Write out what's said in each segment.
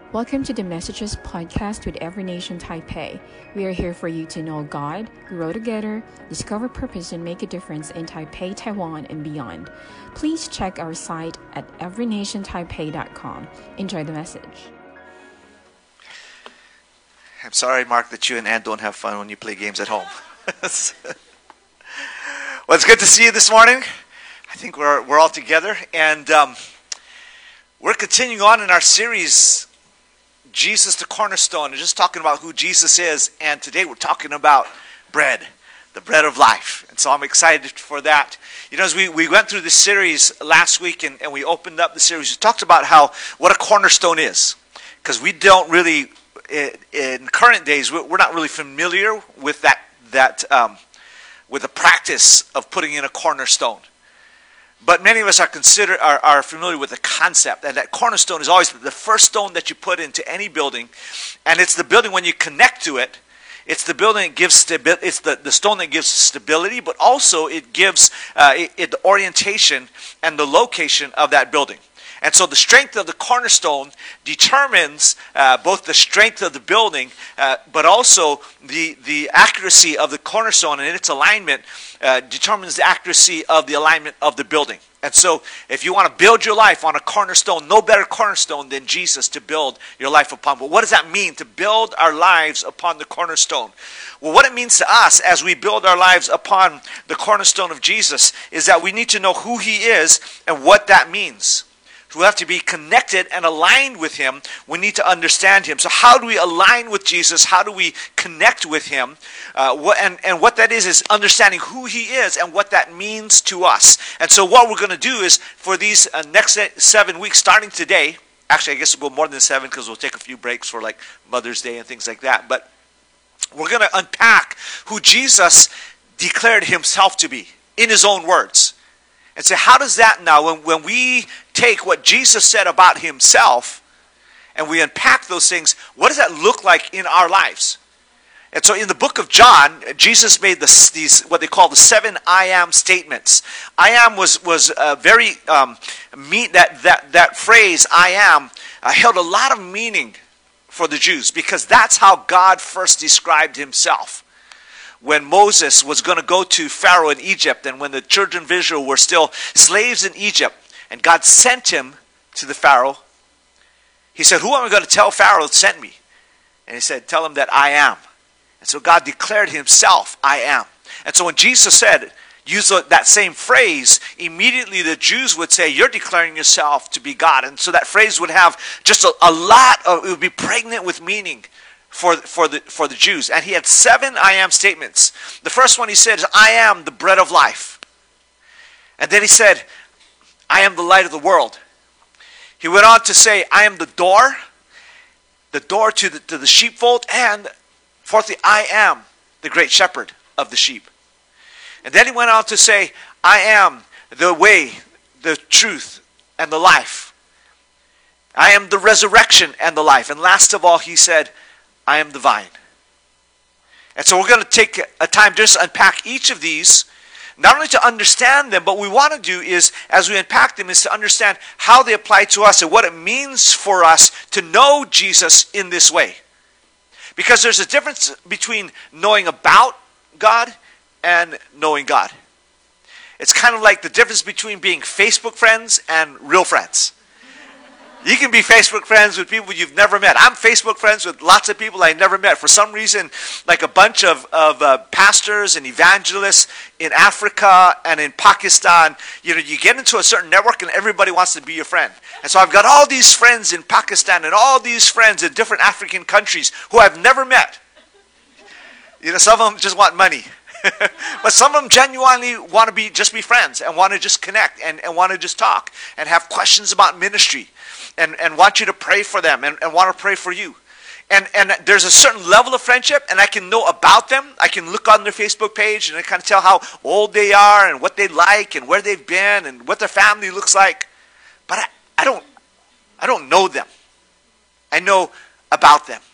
Welcome to the Messages podcast with Every Nation Taipei. We are here for you to know God, grow together, discover purpose, and make a difference in Taipei, Taiwan, and beyond. Please check our site at everynationtaipei.com. Enjoy the message. I'm sorry, Mark, that you and Ann don't have fun when you play games at home. Well, it's good to see you this morning. I think we're all together, and we're continuing on in our series, Jesus the Cornerstone, and just talking about who Jesus is. And today we're talking about bread, the bread of life. And so I'm excited for that. You know, as we went through this series last week and we opened up the series, we talked about what a cornerstone is, because we don't really, in current days, we're not really familiar with with the practice of putting in a cornerstone. But many of us are familiar with the concept, and that cornerstone is always the first stone that you put into any building, and it's the building when you connect to it. It's the building that gives stability. It's the stone that gives stability, but also it gives the orientation and the location of that building. And so the strength of the cornerstone determines both the strength of the building, but also the accuracy of the cornerstone and its alignment determines the accuracy of the alignment of the building. And so if you want to build your life on a cornerstone, no better cornerstone than Jesus to build your life upon. But what does that mean, to build our lives upon the cornerstone? Well, what it means to us as we build our lives upon the cornerstone of Jesus is that we need to know who He is and what that means. We have to be connected and aligned with Him. We need to understand Him. So how do we align with Jesus? How do we connect with Him? What that is understanding who He is and what that means to us. And so what we're going to do is, for these next 7 weeks, starting today, actually I guess we'll go more than 7 because we'll take a few breaks for like Mother's Day and things like that. But we're going to unpack who Jesus declared Himself to be in His own words. And say, how does that now, when we take what Jesus said about Himself and we unpack those things, what does that look like in our lives? And so in the book of John, Jesus made these what they call the 7 I am statements. I am was very that phrase I am held a lot of meaning for the Jews, because that's how God first described Himself. When Moses was going to go to Pharaoh in Egypt, and when the children of Israel were still slaves in Egypt, and God sent him to the Pharaoh, He said, who am I going to tell Pharaoh sent me? And He said, tell him that I am. And so God declared Himself, I am. And so when Jesus used that same phrase, immediately the Jews would say, you're declaring yourself to be God. And so that phrase would have just it would be pregnant with meaning for the Jews. And He had 7 I am statements. The first one He said is, I am the bread of life. And then He said, I am the light of the world. He went on to say, I am the door to the sheepfold. And fourthly, I am the great shepherd of the sheep. And then He went on to say, I am the way, the truth, and the life. I am the resurrection and the life. And last of all, He said, I am the vine. And so we're going to take a time just to unpack each of these, not only to understand them, but what we want to do is, as we unpack them, is to understand how they apply to us and what it means for us to know Jesus in this way. Because there's a difference between knowing about God and knowing God. It's kind of like the difference between being Facebook friends and real friends. You can be Facebook friends with people you've never met. I'm Facebook friends with lots of people I never met. For some reason, like a bunch of pastors and evangelists in Africa and in Pakistan, you get into a certain network and everybody wants to be your friend. And so I've got all these friends in Pakistan and all these friends in different African countries who I've never met. Some of them just want money. But some of them genuinely want to just be friends and want to just connect and want to just talk and have questions about ministry. And want you to pray for them and want to pray for you. And there's a certain level of friendship, and I can know about them. I can look on their Facebook page and I kind of tell how old they are and what they like and where they've been and what their family looks like. But I don't know them. I know about them.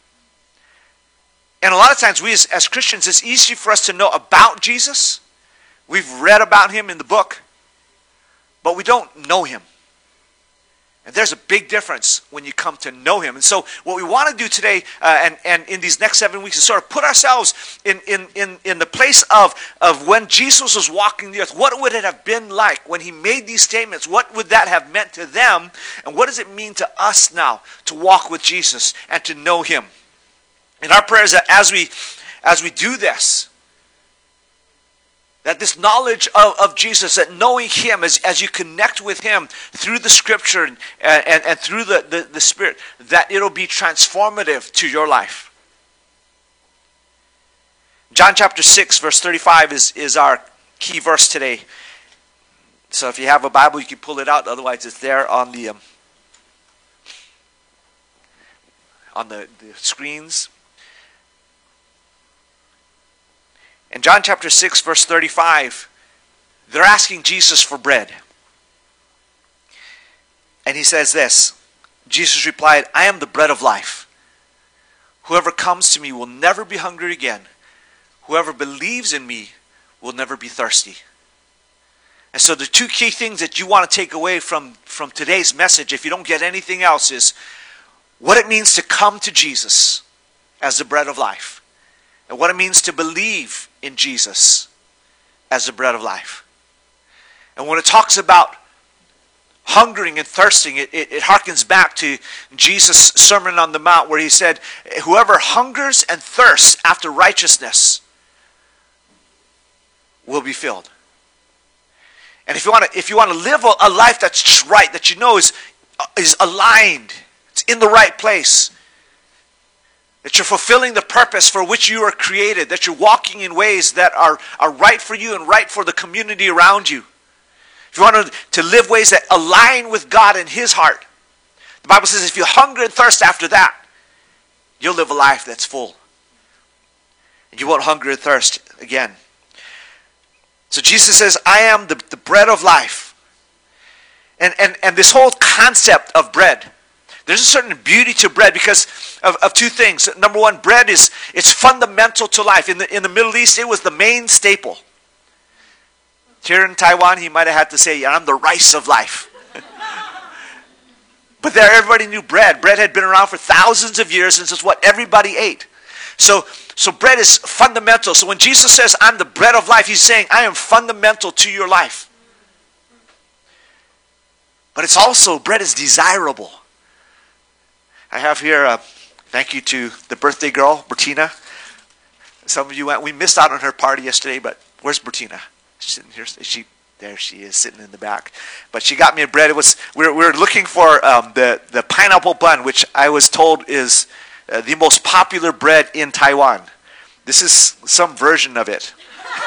And a lot of times we as Christians, it's easy for us to know about Jesus. We've read about Him in the book, but we don't know Him. And there's a big difference when you come to know him. And so what we want to do today and in these next 7 weeks is sort of put ourselves in the place of when Jesus was walking the earth. What would it have been like when he made these statements? What would that have meant to them? And what does it mean to us now to walk with Jesus and to know him? And our prayer is that as we do this, that this knowledge of Jesus, that knowing him as you connect with him through the scripture and through the Spirit, that it'll be transformative to your life. John chapter 6 verse 35 is our key verse today. So if you have a Bible, you can pull it out. Otherwise, it's there on the screens. In John chapter 6, verse 35, they're asking Jesus for bread. And he says this, Jesus replied, I am the bread of life. Whoever comes to me will never be hungry again. Whoever believes in me will never be thirsty. And so the two key things that you want to take away from today's message, if you don't get anything else, is what it means to come to Jesus as the bread of life. And what it means to believe in Jesus as the bread of life. And when it talks about hungering and thirsting, it harkens back to Jesus' Sermon on the Mount where he said, whoever hungers and thirsts after righteousness will be filled. And if you want to live a life that's just right, that you know is aligned, it's in the right place, that you're fulfilling the purpose for which you are created, that you're walking in ways that are right for you and right for the community around you. If you want to live ways that align with God and his heart, the Bible says if you hunger and thirst after that, you'll live a life that's full. And you won't hunger and thirst again. So Jesus says, I am the bread of life. And this whole concept of bread, there's a certain beauty to bread because of two things. Number one, bread it's fundamental to life. In the Middle East, it was the main staple. Here in Taiwan, he might have had to say, I'm the rice of life. But there, everybody knew bread. Bread had been around for thousands of years, and it's what everybody ate. So bread is fundamental. So when Jesus says, I'm the bread of life, he's saying, I am fundamental to your life. But it's also, bread is desirable. I have here, thank you to the birthday girl, Bertina. Some of you went, we missed out on her party yesterday, but where's Bertina? She's sitting here. There she is, sitting in the back. But she got me a bread. We were looking for the pineapple bun, which I was told is the most popular bread in Taiwan. This is some version of it.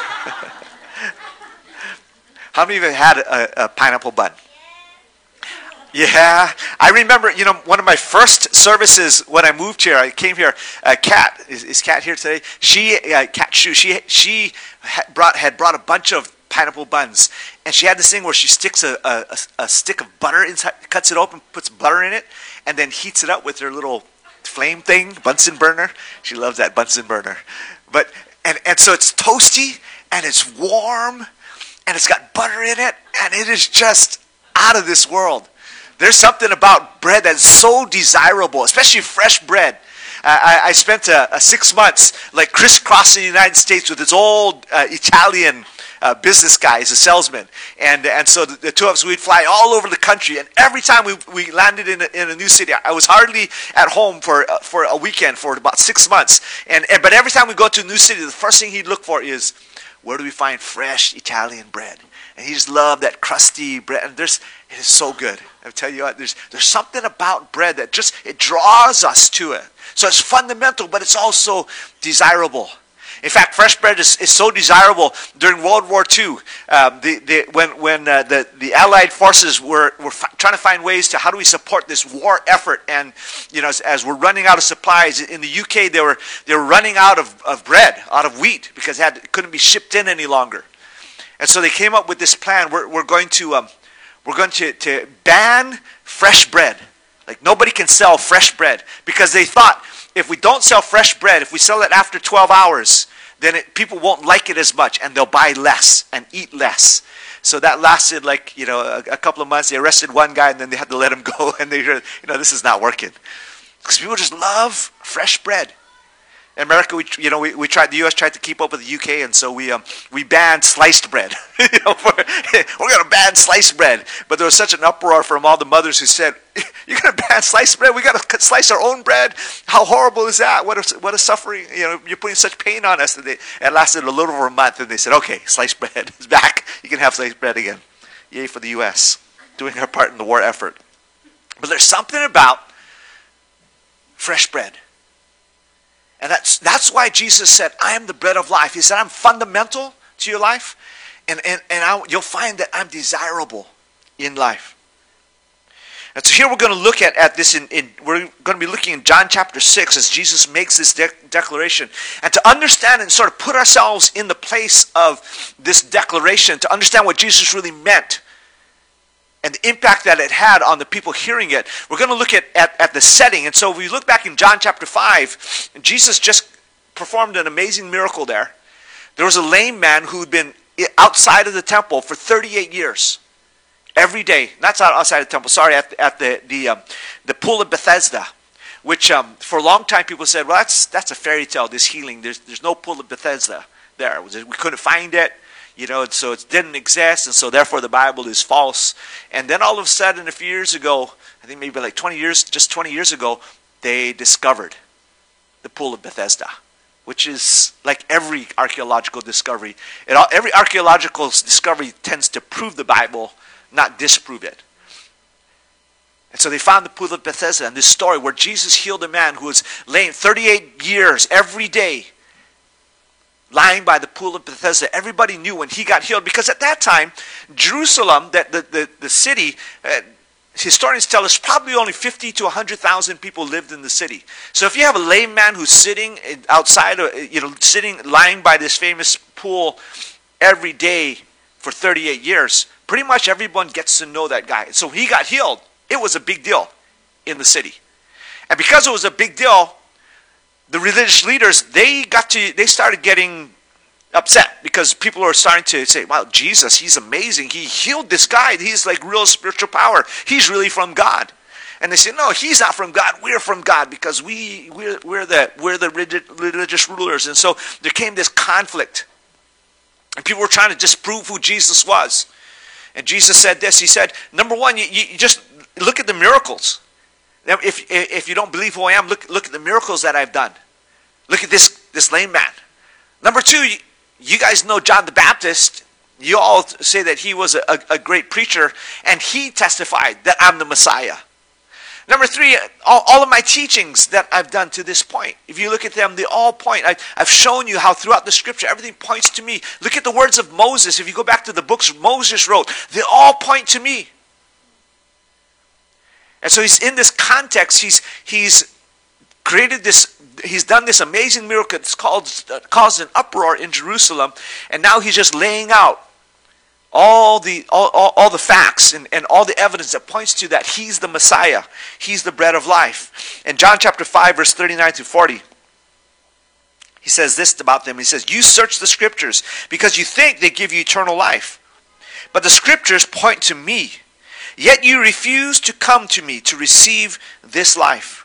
How many of you had a pineapple bun? Yeah, I remember, one of my first services when I moved here, I came here, Kat, is Kat here today? Kat Shu, she had brought a bunch of pineapple buns, and she had this thing where she sticks a stick of butter inside, cuts it open, puts butter in it, and then heats it up with her little flame thing, Bunsen burner. She loves that Bunsen burner. But, and so it's toasty, and it's warm, and it's got butter in it, and it is just out of this world. There's something about bread that's so desirable, especially fresh bread. I spent 6 months like crisscrossing the United States with this old Italian business guy, he's a salesman. And so the two of us, we'd fly all over the country. And every time we landed in a new city, I was hardly at home for a weekend for about 6 months. But every time we go to a new city, the first thing he'd look for is, where do we find fresh Italian bread? And he just loved that crusty bread. And it is so good. I tell you what, there's something about bread that it draws us to it. So it's fundamental, but it's also desirable. In fact, fresh bread is so desirable during World War II. When the Allied forces were trying to find ways to how do we support this war effort, and as we're running out of supplies in the UK, they were running out of bread, out of wheat, because it couldn't be shipped in any longer. And so they came up with this plan. We're going to ban fresh bread. Like nobody can sell fresh bread, because they thought if we don't sell fresh bread, if we sell it after 12 hours, then people won't like it as much and they'll buy less and eat less. So that lasted like, a couple of months. They arrested one guy and then they had to let him go. And they heard, this is not working. Because people just love fresh bread. In America, we tried. The U.S. tried to keep up with the U.K., and so we banned sliced bread. We're going to ban sliced bread. But there was such an uproar from all the mothers who said, "You're going to ban sliced bread? We got to slice our own bread? How horrible is that? What a suffering! You're putting such pain on us." And it lasted a little over a month, and they said, "Okay, sliced bread is back. You can have sliced bread again." Yay for the U.S. doing our part in the war effort. But there's something about fresh bread. And that's why Jesus said, "I am the bread of life." He said, "I'm fundamental to your life, and you'll find that I'm desirable in life." And so here we're going to look at this. We're going to be looking in John chapter 6 as Jesus makes this declaration. And to understand and sort of put ourselves in the place of this declaration, to understand what Jesus really meant and the impact that it had on the people hearing it, we're going to look at the setting. And so if we look back in John chapter 5, Jesus just performed an amazing miracle there. There was a lame man who'd been outside of the temple for 38 years. Every day, not outside the temple, sorry, at the pool of Bethesda, which for a long time people said, well, that's a fairy tale, this healing. There's no pool of Bethesda there. We couldn't find it. So it didn't exist, and so therefore the Bible is false. And then all of a sudden, a few years ago, I think maybe like 20 years ago, they discovered the Pool of Bethesda, which is like every archaeological discovery. Every archaeological discovery tends to prove the Bible, not disprove it. And so they found the Pool of Bethesda, and this story where Jesus healed a man who was laying 38 years every day, lying by the Pool of Bethesda. Everybody knew when he got healed, because at that time, Jerusalem, the city, historians tell us probably only 50 to 100,000 people lived in the city. So if you have a lame man who's sitting outside, lying by this famous pool every day for 38 years, pretty much everyone gets to know that guy. So he got healed. It was a big deal in the city. And because it was a big deal, the religious leaders, they started getting upset because people are starting to say, wow, Jesus, he's amazing. He healed this guy. He's like real spiritual power. He's really from God. And they say, no, he's not from God. We're from God because we're the religious rulers. And so there came this conflict. And people were trying to disprove who Jesus was. And Jesus said this. He said, number one, you just look at the miracles. If you don't believe who I am, look at the miracles that I've done. Look at this lame man. Number two, you guys know John the Baptist. You all say that he was a great preacher, and he testified that I'm the Messiah. Number three, all of my teachings that I've done to this point, if you look at them, they all point. I've shown you how throughout the scripture, everything points to me. Look at the words of Moses. If you go back to the books Moses wrote, they all point to me. And so he's in this context, he's created this, he's done this amazing miracle that's caused an uproar in Jerusalem, and now he's just laying out all the facts and all the evidence that points to that he's the Messiah, he's the bread of life. In John chapter 5, verse 39 to 40, he says this about them. He says, you search the scriptures because you think they give you eternal life, but the scriptures point to me. Yet you refuse to come to me to receive this life.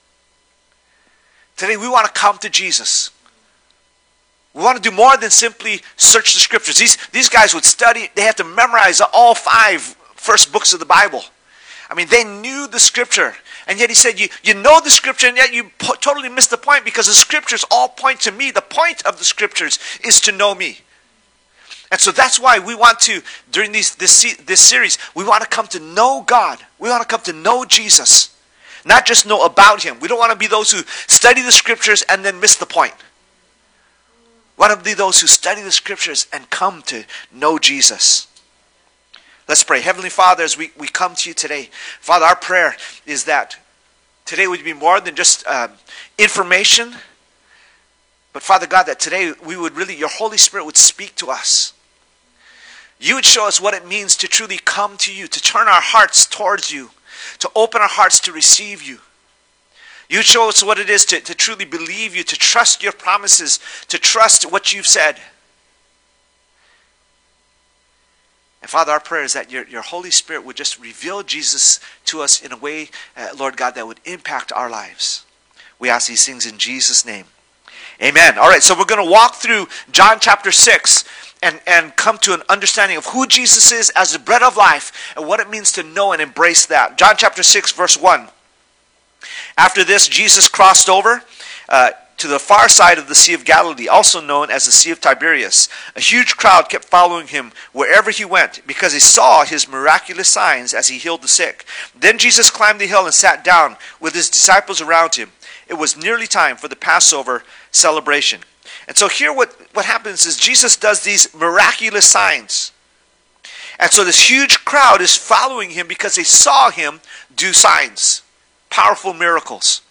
Today we want to come to Jesus. We want to do more than simply search the scriptures. These guys would study, they had to memorize all 5 first books of the Bible. I mean, they knew the scripture. And yet he said, you know the scripture, and yet you totally miss the point, because the scriptures all point to me. The point of the scriptures is to know me. And so that's why we want to, during this series, we want to come to know God. We want to come to know Jesus. Not just know about him. We don't want to be those who study the scriptures and then miss the point. We want to be those who study the scriptures and come to know Jesus. Let's pray. Heavenly Father, as we come to you today, Father, our prayer is that today would be more than just information, but Father God, that today your Holy Spirit would speak to us. You would show us what it means to truly come to you, to turn our hearts towards you, to open our hearts to receive you. You would show us what it is to truly believe you, to trust your promises, to trust what you've said. And Father, our prayer is that your Holy Spirit would just reveal Jesus to us in a way, Lord God, that would impact our lives. We ask these things in Jesus' name. Amen. All right, so we're going to walk through John chapter 6 and come to an understanding of who Jesus is as the bread of life and what it means to know and embrace that. John chapter 6, verse 1. After this, Jesus crossed over to the far side of the Sea of Galilee, also known as the Sea of Tiberias. A huge crowd kept following him wherever he went, because they saw his miraculous signs as he healed the sick. Then Jesus climbed the hill and sat down with his disciples around him. It was nearly time for the Passover celebration. And so here what happens is Jesus does these miraculous signs. And so this huge crowd is following him because they saw him do signs, powerful miracles.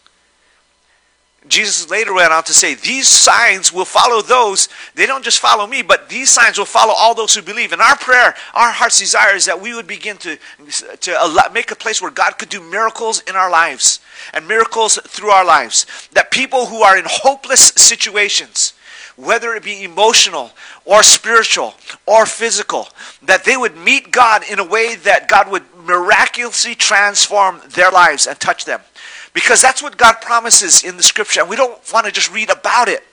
Jesus later went on to say, these signs will follow those. They don't just follow me, but these signs will follow all those who believe. And our prayer, our heart's desire is that we would begin to make a place where God could do miracles in our lives and miracles through our lives. That people who are in hopeless situations, whether it be emotional or spiritual or physical, that they would meet God in a way that God would miraculously transform their lives and touch them. Because that's what God promises in the scripture. And we don't want to just read about it.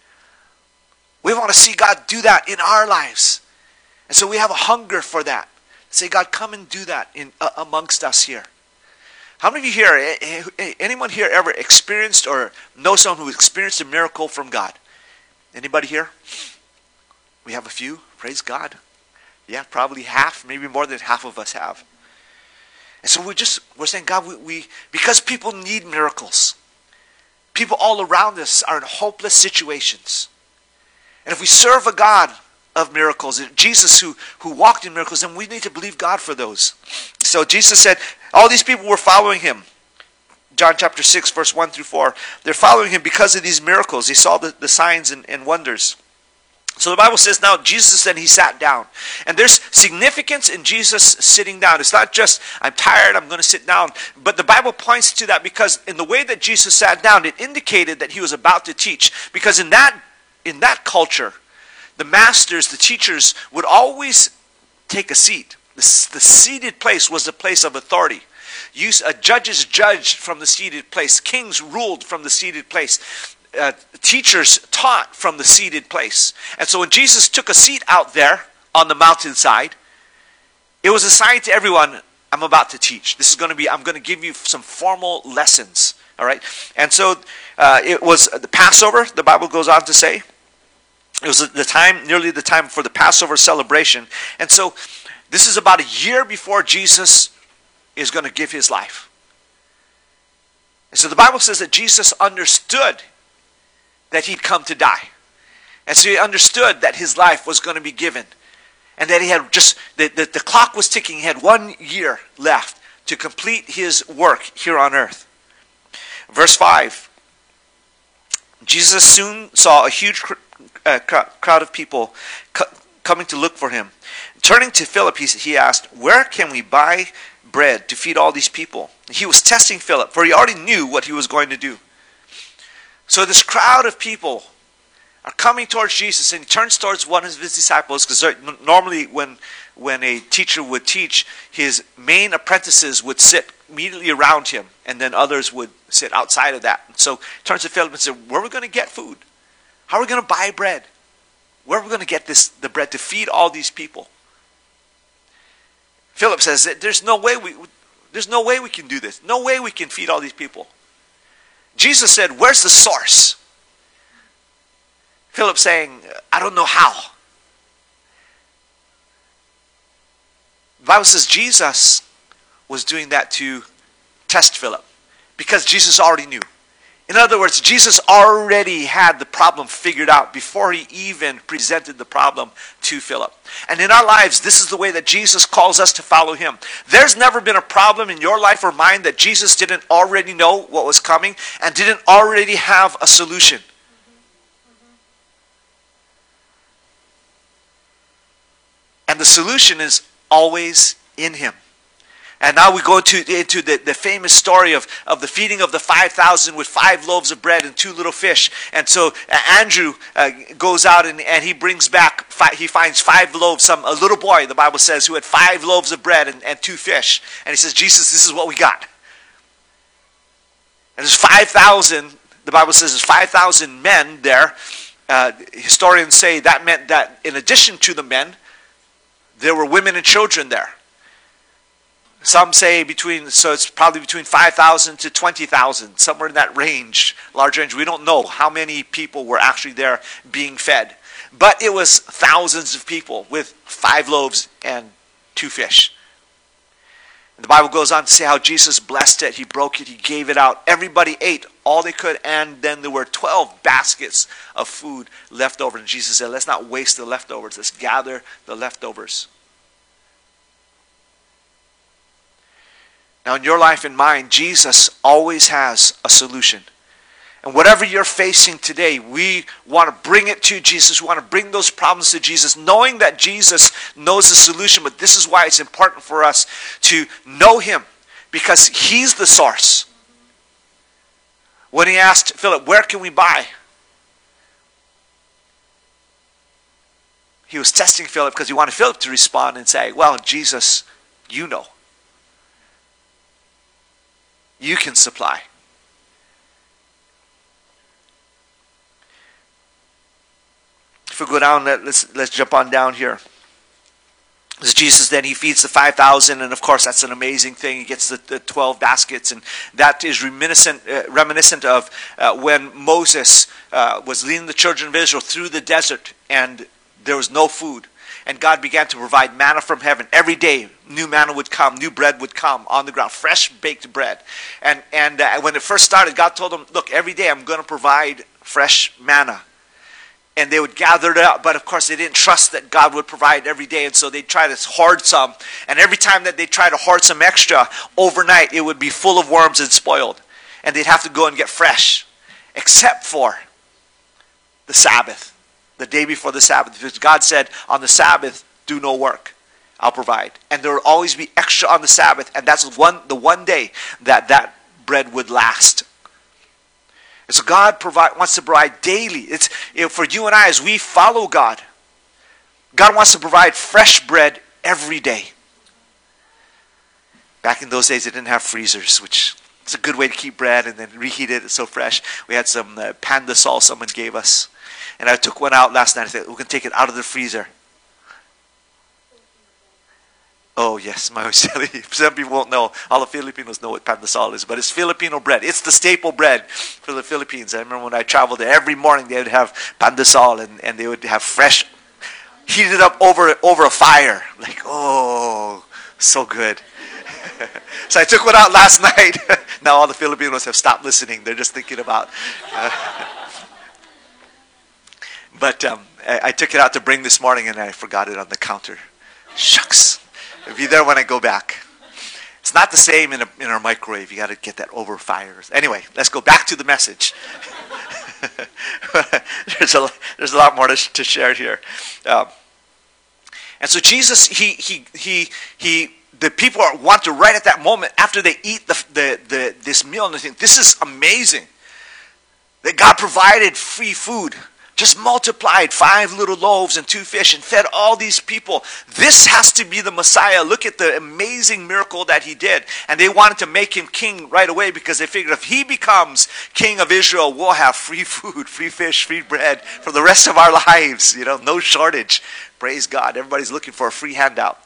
We want to see God do that in our lives. And so we have a hunger for that. Say, God, come and do that amongst us here. How many of you here, anyone here ever experienced or know someone who experienced a miracle from God? Anybody here? We have a few. Praise God. Yeah, probably half, maybe more than half of us have. And so we're saying, God, we because people need miracles. People all around us are in hopeless situations. And if we serve a God of miracles, Jesus who walked in miracles, then we need to believe God for those. So Jesus said, all these people were following him. John chapter 6, verse 1 through 4. They're following him because of these miracles. They saw the signs and wonders. So the Bible says now Jesus said he sat down. And there's significance in Jesus sitting down. It's not just, I'm tired, I'm going to sit down. But the Bible points to that because in the way that Jesus sat down, it indicated that he was about to teach. Because in that culture, the masters, the teachers would always take a seat. The seated place was the place of authority. Judges judged from the seated place. Kings ruled from the seated place. Teachers taught from the seated place. And so when Jesus took a seat out there on the mountainside, it was a sign to everyone, I'm about to teach. I'm going to give you some formal lessons. All right? And so it was the Passover, the Bible goes on to say. It was nearly the time for the Passover celebration. And so this is about a year before Jesus is going to give his life. And so the Bible says that Jesus understood that he'd come to die. And so he understood that his life was going to be given. And that he had the clock was ticking. He had 1 year left to complete his work here on earth. Verse 5. Jesus soon saw a huge crowd of people coming to look for him. Turning to Philip, he asked, where can we buy bread to feed all these people? He was testing Philip, for he already knew what he was going to do. So this crowd of people are coming towards Jesus, and he turns towards one of his disciples, because normally when a teacher would teach, his main apprentices would sit immediately around him, and then others would sit outside of that. And so he turns to Philip and says, where are we going to get food? How are we going to buy bread? Where are we going to get the bread to feed all these people? Philip says that there's no way we can do this. No way we can feed all these people. Jesus said, where's the source? Philip saying, I don't know how. The Bible says Jesus was doing that to test Philip because Jesus already knew. In other words, Jesus already had the problem figured out before he even presented the problem to Philip. And in our lives, this is the way that Jesus calls us to follow him. There's never been a problem in your life or mine that Jesus didn't already know what was coming and didn't already have a solution. And the solution is always in him. And now we go into the famous story of the feeding of the 5,000 with 5 loaves of bread and 2 little fish. And so Andrew goes out and he brings back, he finds 5 loaves, a little boy, the Bible says, who had 5 loaves of bread and 2 fish. And he says, Jesus, this is what we got. And there's 5,000, the Bible says there's 5,000 men there. Historians say that meant that in addition to the men, there were women and children there. Some say so it's probably between 5,000 to 20,000, somewhere in that range, large range. We don't know how many people were actually there being fed. But it was thousands of people with 5 loaves and 2 fish. And the Bible goes on to say how Jesus blessed it, he broke it, he gave it out. Everybody ate all they could, and then there were 12 baskets of food left over. And Jesus said, let's not waste the leftovers, let's gather the leftovers. Now in your life and mine, Jesus always has a solution. And whatever you're facing today, we want to bring it to Jesus. We want to bring those problems to Jesus, knowing that Jesus knows the solution. But this is why it's important for us to know him, because he's the source. When he asked Philip, where can we buy? He was testing Philip because he wanted Philip to respond and say, well, Jesus, you know. You can supply. If we go down, let's jump on down here. As Jesus then, he feeds the 5,000, and of course that's an amazing thing. He gets the 12 baskets, and that is reminiscent of when Moses was leading the children of Israel through the desert, and there was no food. And God began to provide manna from heaven. Every day, new manna would come, new bread would come on the ground, fresh baked bread. And when it first started, God told them, look, every day I'm going to provide fresh manna. And they would gather it up, but of course they didn't trust that God would provide every day, and so they'd try to hoard some. And every time that they tried to hoard some extra, overnight it would be full of worms and spoiled. And they'd have to go and get fresh, except for the Sabbath. The day before the Sabbath, because God said, on the Sabbath, do no work. I'll provide. And there will always be extra on the Sabbath, and that's the one day that bread would last. And so God wants to provide daily. For you and I, as we follow God, God wants to provide fresh bread every day. Back in those days, they didn't have freezers, which is a good way to keep bread and then reheat it. It's so fresh. We had some Pandasol someone gave us. And I took one out last night. I said, we can take it out of the freezer. Oh, yes, my Some people won't know. All the Filipinos know what Pandasol is, but it's Filipino bread. It's the staple bread for the Philippines. I remember when I traveled there, every morning they would have Pandasol, and they would have fresh, heated up over a fire. Like, oh, so good. So I took one out last night. Now all the Filipinos have stopped listening. They're just thinking about... But I took it out to bring this morning, and I forgot it on the counter. Shucks. It'll be there when I go back. It's not the same in our microwave. You got to get that over fire. Anyway, let's go back to the message. There's a lot more to share here. And so Jesus, the people want to, right at that moment, after they eat this meal, and they think, this is amazing. That God provided free food. Just multiplied 5 little loaves and 2 fish and fed all these people. This has to be the Messiah. Look at the amazing miracle that he did. And they wanted to make him king right away because they figured if he becomes king of Israel, we'll have free food, free fish, free bread for the rest of our lives. You know, no shortage. Praise God. Everybody's looking for a free handout.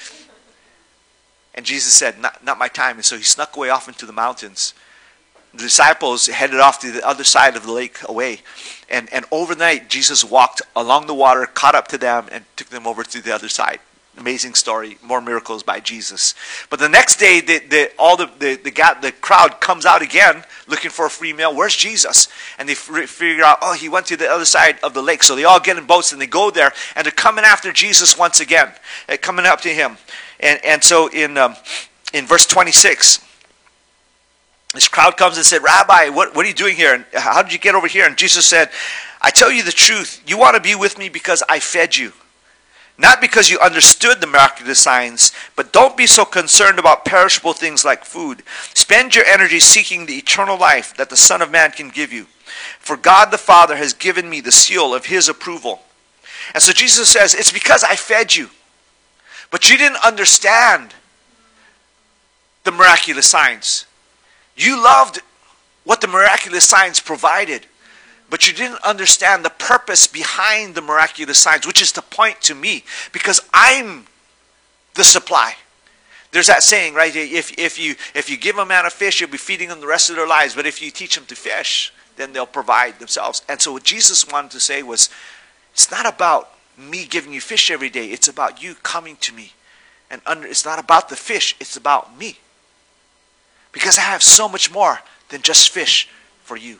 And Jesus said, not my time. And so he snuck away off into the mountains. The disciples headed off to the other side of the lake away. And overnight, Jesus walked along the water, caught up to them, and took them over to the other side. Amazing story. More miracles by Jesus. But the next day, the crowd comes out again looking for a free meal. Where's Jesus? And they figure out, he went to the other side of the lake. So they all get in boats and they go there. And they're coming after Jesus once again. They're coming up to him. And so in verse 26... this crowd comes and said, Rabbi, what are you doing here? And how did you get over here? And Jesus said, I tell you the truth. You want to be with me because I fed you. Not because you understood the miraculous signs, but don't be so concerned about perishable things like food. Spend your energy seeking the eternal life that the Son of Man can give you. For God the Father has given me the seal of His approval. And so Jesus says, it's because I fed you. But you didn't understand the miraculous signs. You loved what the miraculous signs provided. But you didn't understand the purpose behind the miraculous signs, which is to point to me, because I'm the supply. There's that saying, right? If you give a man a fish, you'll be feeding them the rest of their lives. But if you teach them to fish, then they'll provide themselves. And so what Jesus wanted to say was, it's not about me giving you fish every day. It's about you coming to me. And it's not about the fish. It's about me. Because I have so much more than just fish for you.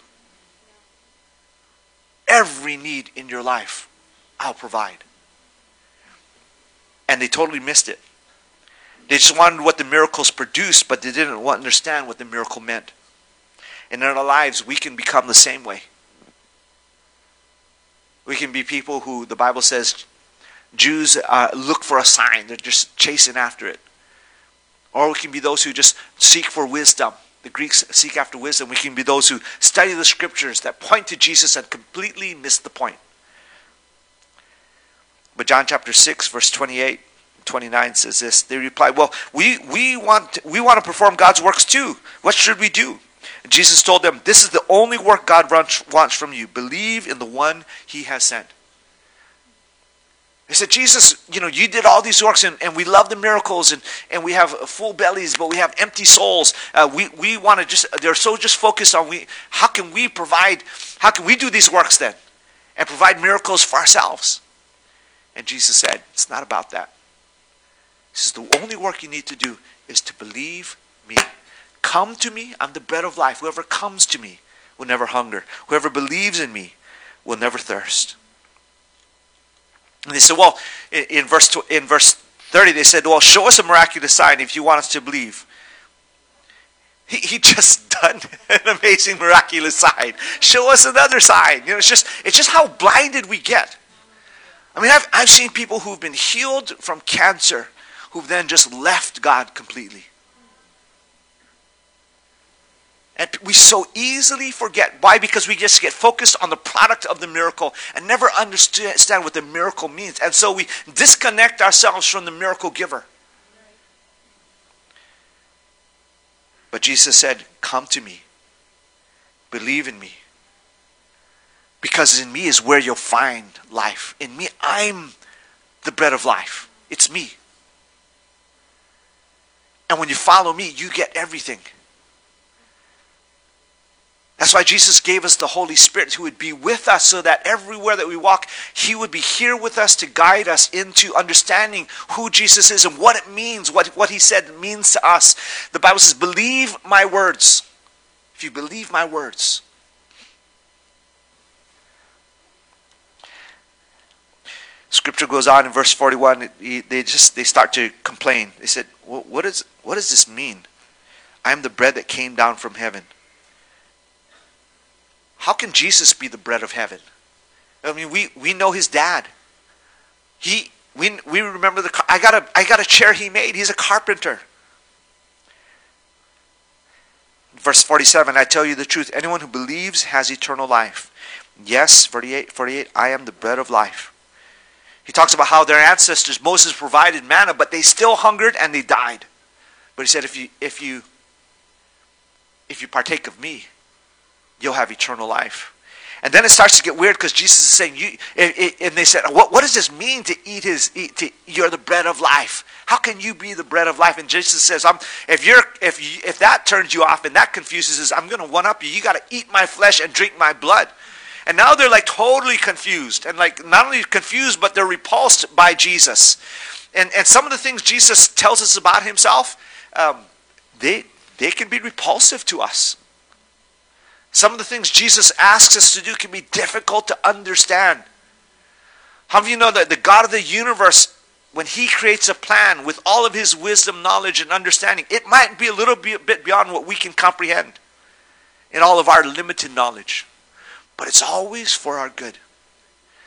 Every need in your life, I'll provide. And they totally missed it. They just wanted what the miracles produced, but they didn't understand what the miracle meant. And in our lives, we can become the same way. We can be people who, the Bible says, Jews look for a sign. They're just chasing after it. Or we can be those who just seek for wisdom. The Greeks seek after wisdom. We can be those who study the scriptures that point to Jesus and completely miss the point. But John chapter 6, verse 28, 29 says this. They replied, well, we want to perform God's works too. What should we do? And Jesus told them, this is the only work God wants from you. Believe in the one He has sent. They said, Jesus, you did all these works and we love the miracles and we have full bellies, but we have empty souls. We want to they're so just focused on how can we do these works then and provide miracles for ourselves? And Jesus said, it's not about that. He says, the only work you need to do is to believe me. Come to me, I'm the bread of life. Whoever comes to me will never hunger. Whoever believes in me will never thirst. And they said, well, in verse 30, they said, well, show us a miraculous sign if you want us to believe. He just done an amazing miraculous sign. Show us another sign. It's just how blinded we get. I mean, I've seen people who've been healed from cancer who've then just left God completely. And we so easily forget. Why? Because we just get focused on the product of the miracle and never understand what the miracle means. And so we disconnect ourselves from the miracle giver. But Jesus said, come to me. Believe in me. Because in me is where you'll find life. In me, I'm the bread of life. It's me. And when you follow me, you get everything. That's why Jesus gave us the Holy Spirit who would be with us so that everywhere that we walk, He would be here with us to guide us into understanding who Jesus is and what it means, what He said means to us. The Bible says, believe my words. If you believe my words. Scripture goes on in verse 41, they start to complain. They said, what does this mean? I am the bread that came down from heaven. How can Jesus be the bread of heaven? I mean, we know His dad. We remember I got a chair He made. He's a carpenter. Verse 47, I tell you the truth. Anyone who believes has eternal life. Yes, 48, I am the bread of life. He talks about how their ancestors, Moses provided manna, but they still hungered and they died. But He said, if you partake of me, you'll have eternal life. And then it starts to get weird because Jesus is saying, and they said, what does this mean to you're the bread of life? How can you be the bread of life? And Jesus says, if that turns you off and that confuses us, I'm going to one up you. You got to eat my flesh and drink my blood. And now they're like totally confused. And like not only confused, but they're repulsed by Jesus. And some of the things Jesus tells us about Himself, they can be repulsive to us. Some of the things Jesus asks us to do can be difficult to understand. How many of you know that the God of the universe, when He creates a plan with all of His wisdom, knowledge, and understanding, it might be a little bit beyond what we can comprehend in all of our limited knowledge. But it's always for our good.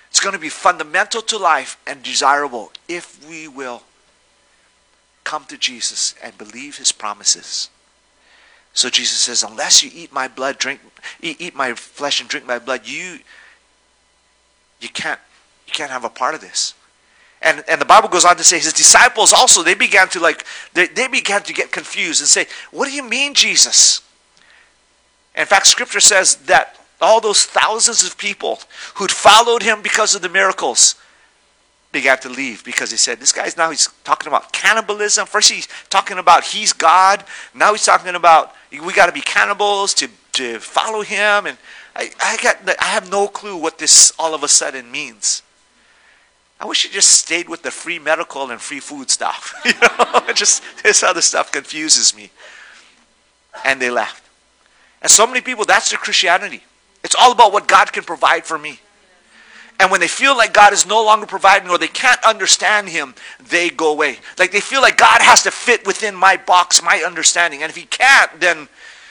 It's going to be fundamental to life and desirable if we will come to Jesus and believe his promises. So Jesus says, unless you eat my blood, eat my flesh and drink my blood, you can't have a part of this. And the Bible goes on to say his disciples also, they began to get confused and say, what do you mean, Jesus? In fact, Scripture says that all those thousands of people who'd followed him because of the miracles began to leave, because he said, this guy's now he's talking about cannibalism. First he's talking about he's God. Now he's talking about we got to be cannibals to follow him. And I have no clue what this all of a sudden means. I wish he just stayed with the free medical and free food stuff. This other stuff confuses me. And they left. And so many people, that's their Christianity. It's all about what God can provide for me. And when they feel like God is no longer providing or they can't understand him, they go away. Like they feel like God has to fit within my box, my understanding. And if he can't, then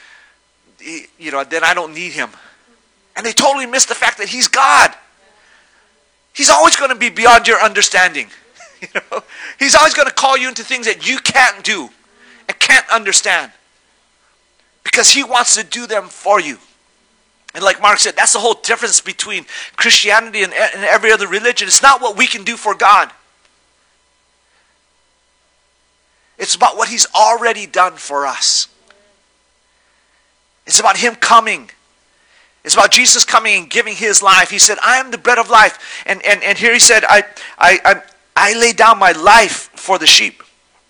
I don't need him. And they totally miss the fact that he's God. He's always going to be beyond your understanding. He's always going to call you into things that you can't do and can't understand. Because he wants to do them for you. And like Mark said, that's the whole difference between Christianity and every other religion. It's not what we can do for God. It's about what he's already done for us. It's about him coming. It's about Jesus coming and giving his life. He said, I am the bread of life. And here he said, I lay down my life for the sheep.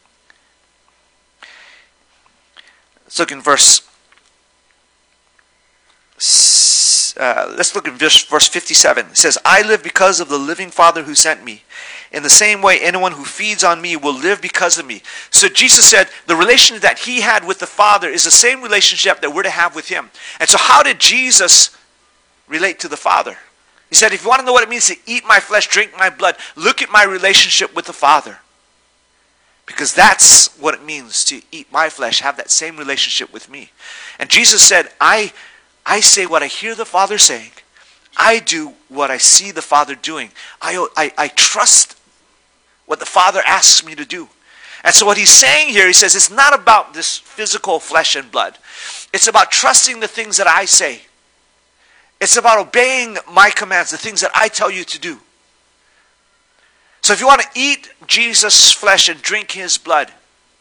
Let's look in verse 57. It says, I live because of the living Father who sent me. In the same way, anyone who feeds on me will live because of me. So Jesus said the relationship that he had with the Father is the same relationship that we're to have with him. And so how did Jesus relate to the Father? He said, if you want to know what it means to eat my flesh, drink my blood, look at my relationship with the Father. Because that's what it means to eat my flesh, have that same relationship with me. And Jesus said, I say what I hear the Father saying. I do what I see the Father doing. I trust what the Father asks me to do. And so what he's saying here, he says, it's not about this physical flesh and blood. It's about trusting the things that I say. It's about obeying my commands, the things that I tell you to do. So if you want to eat Jesus' flesh and drink his blood,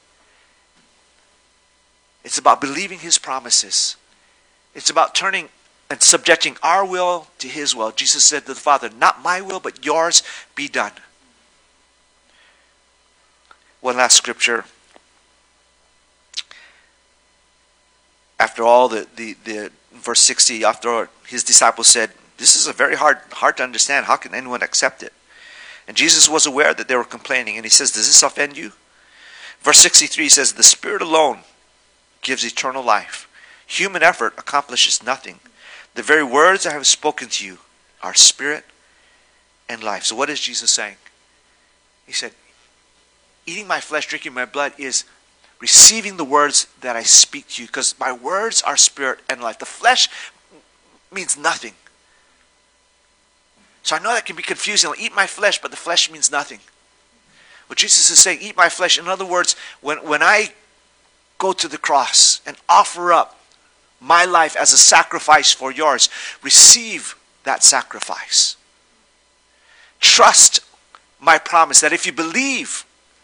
it's about believing his promises. It's about turning and subjecting our will to his will. Jesus said to the Father, not my will, but yours be done. One last scripture. After all, the verse 60, after all, his disciples said, this is a very hard to understand. How can anyone accept it? And Jesus was aware that they were complaining. And he says, does this offend you? Verse 63 says, the Spirit alone gives eternal life. Human effort accomplishes nothing. The very words I have spoken to you are spirit and life. So what is Jesus saying? He said, eating my flesh, drinking my blood is receiving the words that I speak to you, because my words are spirit and life. The flesh means nothing. So I know that can be confusing. I'll eat my flesh, but the flesh means nothing. What Jesus is saying, eat my flesh. In other words, when I go to the cross and offer up my life as a sacrifice for yours, receive that sacrifice. Trust my promise that if you believe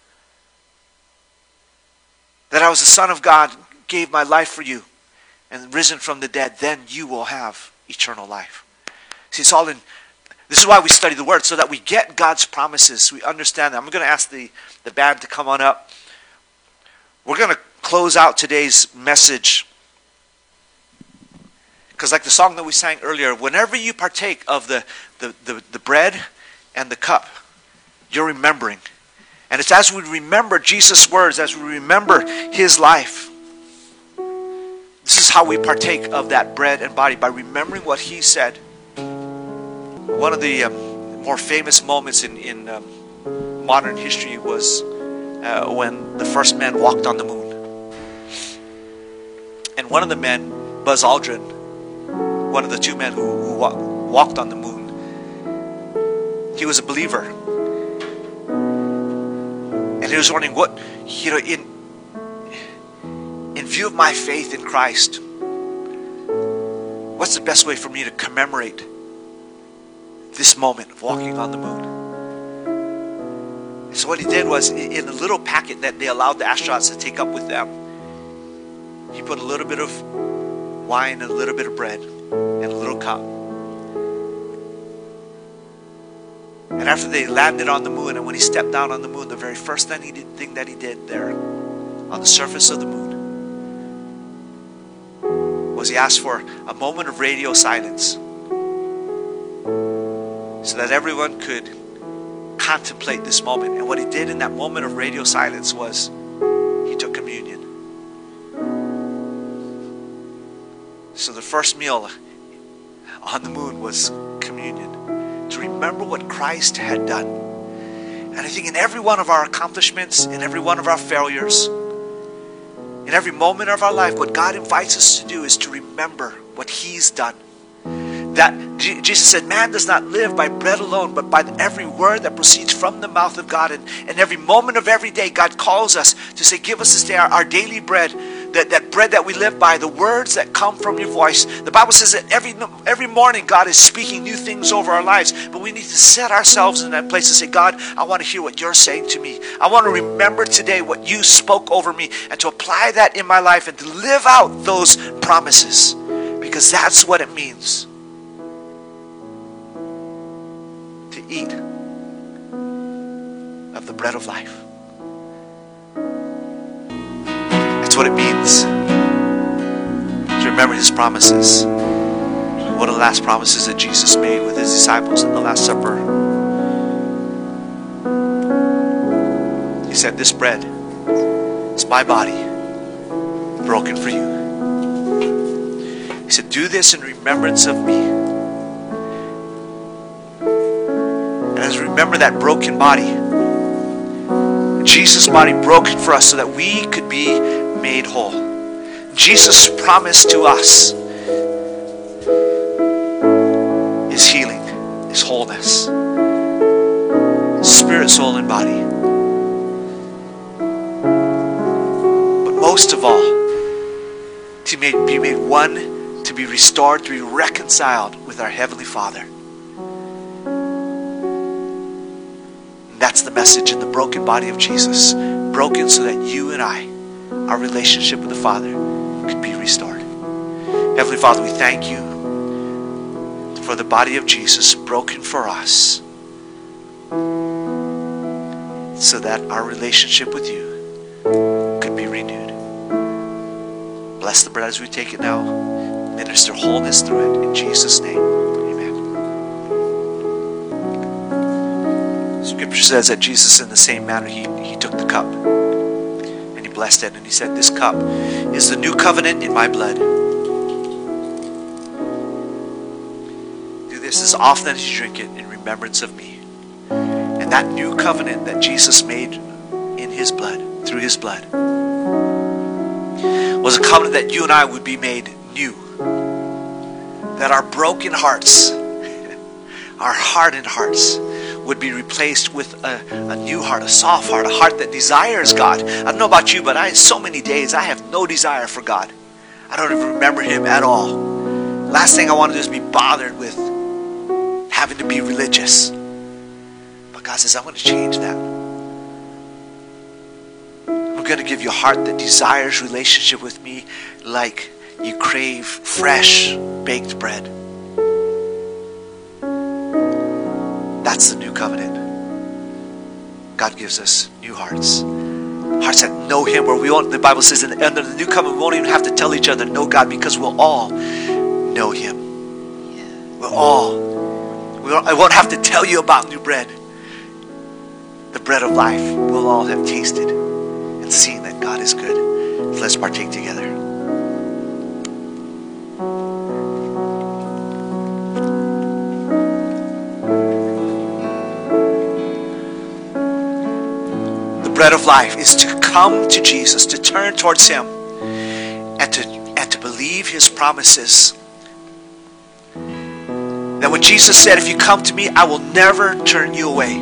that I was the Son of God, gave my life for you, and risen from the dead, then you will have eternal life. See, it's all in. This is why we study the Word, so that we get God's promises. We understand them. I'm going to ask the band to come on up. We're going to close out today's message. Because like the song that we sang earlier, whenever you partake of the bread and the cup, you're remembering. And it's as we remember Jesus' words, as we remember his life. This is how we partake of that bread and body, by remembering what he said. One of the more famous moments in modern history was when the first man walked on the moon. And one of the men, Buzz Aldrin, one of the two men who walked on the moon, He was a believer. And he was wondering what, in view of my faith in Christ, what's the best way for me to commemorate this moment of walking on the moon? And so what he did was, in a little packet that they allowed the astronauts to take up with them, he put a little bit of wine and a little bit of bread in a little cup. And after they landed on the moon, and when he stepped down on the moon, the very first thing that he did there on the surface of the moon was he asked for a moment of radio silence so that everyone could contemplate this moment. And what he did in that moment of radio silence was he took communion. So the first meal on the moon was communion, to remember what Christ had done. And I think in every one of our accomplishments, in every one of our failures, in every moment of our life, what God invites us to do is to remember what He's done. That Jesus said, man does not live by bread alone, but by every word that proceeds from the mouth of God. And every moment of every day, God calls us to say, give us this day our daily bread, that bread that we live by, the words that come from your voice. The Bible says that every morning God is speaking new things over our lives, but we need to set ourselves in that place and say, God, I want to hear what you're saying to me. I want to remember today what you spoke over me, and to apply that in my life and to live out those promises, because that's what it means to eat of the bread of life. That's what it means to remember His promises. One of the last promises that Jesus made with His disciples in the Last Supper, He said, this bread is my body broken for you. He said, do this in remembrance of me. And as we remember that broken body, Jesus' body broken for us so that we could be made whole. Jesus' promise to us is healing, is wholeness, spirit, soul, and body. But most of all, to be made one, to be restored, to be reconciled with our Heavenly Father. That's the message in the broken body of Jesus. Broken so that you and I, our relationship with the Father, could be restored. Heavenly Father, we thank you for the body of Jesus broken for us, so that our relationship with you could be renewed. Bless the bread as we take it now. Minister wholeness through it. In Jesus' name. Scripture says that Jesus, in the same manner, he took the cup and He blessed it, and He said, this cup is the new covenant in my blood. Do this as often as you drink it in remembrance of me. And that new covenant that Jesus made in His blood, through His blood, was a covenant that you and I would be made new. That our broken hearts, our hardened hearts, would be replaced with a new heart, a soft heart, a heart that desires God. I don't know about you, but so many days I have no desire for God. I don't even remember Him at all. Last thing I want to do is be bothered with having to be religious. But God says, I'm going to change that. I'm going to give you a heart that desires relationship with me like you crave fresh baked bread. That's the new covenant. God gives us new hearts. Hearts that know Him, where we won't, the Bible says under the new covenant, we won't even have to tell each other, know God, because we'll all know Him. I won't have to tell you about new bread. The bread of life. We'll all have tasted and seen that God is good. Let's partake together. Bread of life is to come to Jesus, to turn towards Him, and to believe His promises. And That when Jesus said, if you come to me, I will never turn you away.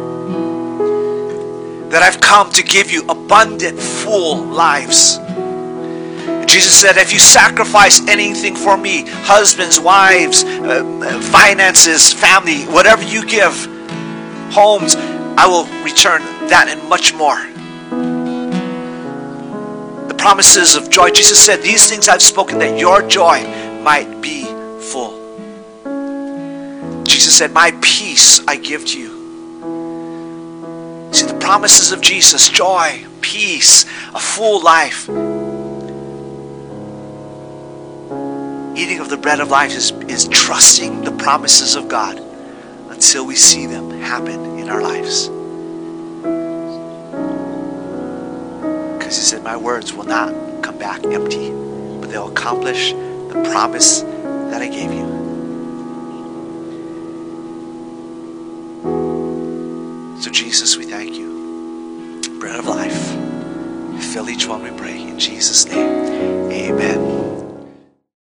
That I've come to give you abundant, full lives. And Jesus said, if you sacrifice anything for me, husbands, wives, finances, family, whatever you give, homes, I will return that and much more. The promises of joy. Jesus said, these things I've spoken that your joy might be full. Jesus said, my peace I give to you. See, the promises of Jesus, joy, peace, a full life. Eating of the bread of life is trusting the promises of God until we see them happen in our lives. Because he said, my words will not come back empty, but they'll accomplish the promise that I gave you. So Jesus, we thank you. Bread of life. Fill each one, we pray. In Jesus' name, amen.